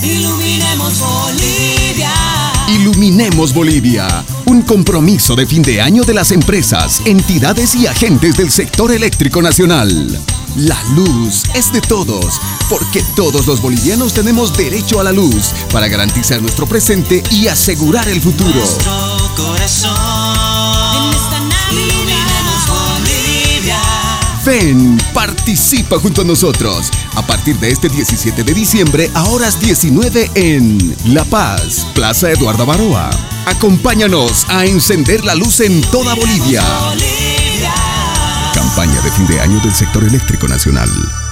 Iluminemos Bolivia. Iluminemos Bolivia, un compromiso de fin de año de las empresas, entidades y agentes del sector eléctrico nacional. La luz es de todos, porque todos los bolivianos tenemos derecho a la luz para garantizar nuestro presente y asegurar el futuro. Nuestro corazón. En esta Navidad. Iluminemos Bolivia. Ven, participa junto a nosotros. A partir de este 17 de diciembre a horas 19 en La Paz, Plaza Eduardo Baroa. Acompáñanos a encender la luz en toda Bolivia. Bolivia. Campaña de fin de año del sector eléctrico nacional.